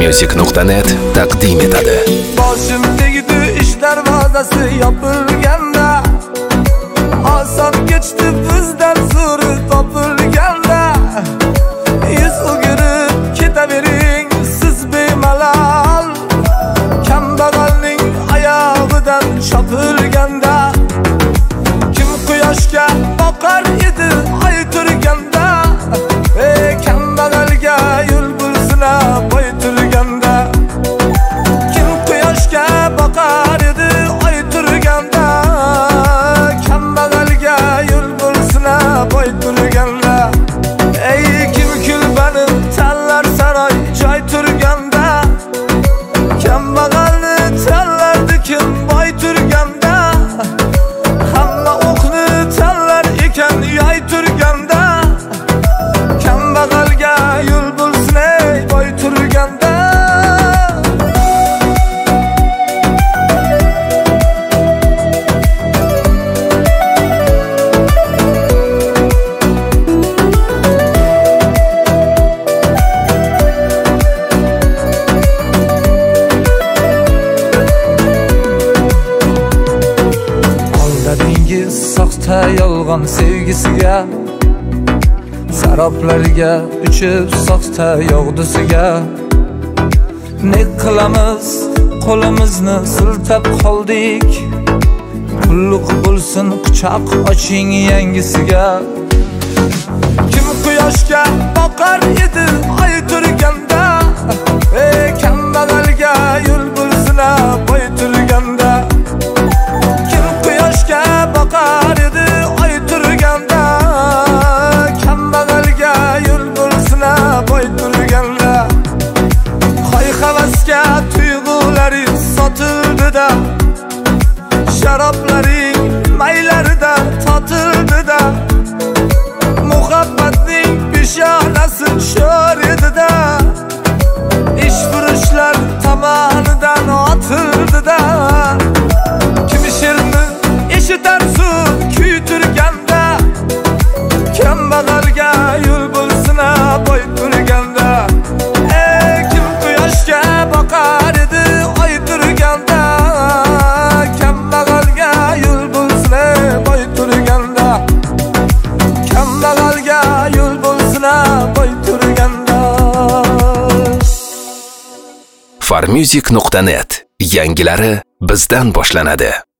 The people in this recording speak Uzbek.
Farmusic.net taqdim etadi. Boshim tegdi ishlar vazasi yopilganda, oson kechdi bizdan suri topilganda, yuz o'girib ketavering siz bemalol, kambag'alning oyog'idan chopilganda, kim quyoshga boqar edi oy turganda, kambag'alga yo'l bulsin boy turganda, kim quyoshga boqar edi oy turganda, kambag'alga yo'l bulsin boy turganda, kim kulbani tanlar saroy joy turganda, kambag'alni tanlardi kim boy turganda, hamma o'qni tanlar ekan yoy turganda, kambag'alga yo'l bulsin boy turganda. Aldadingiz soxta yolg'on sevgisiga, saroblarga uchib soxta yog'dusiga, ne qilamiz qo'limizni siltab qoldik, qulluq bo'lsin quchoq oching yangisiga, kim quyoshga boqar edi oy turganda, kambag'alga yo'l bo'lsin boy turganda, kim quyoshga boqar edi oy turganda, kambag'alga yo'l bo'lsin boy turganda, hoy havasga tuyg'ularing sotildi-da, sharoblaring maylarida totildi-da, muhabbatning peshonasi sho'r edi-da, ishfurushlar tomonidan otildi-da, kim she'rni eshitar suv kuytirganda, kambag'alga yo'l bo'lsin boy turganda, kim quyoshga boqar edi oy turganda, kambag'alga yo'l bo'lsin boy turganda, kambag'alga yo'l bo'lsin boy turganda. Farmusic.net yangilari bizdan boshlanadi.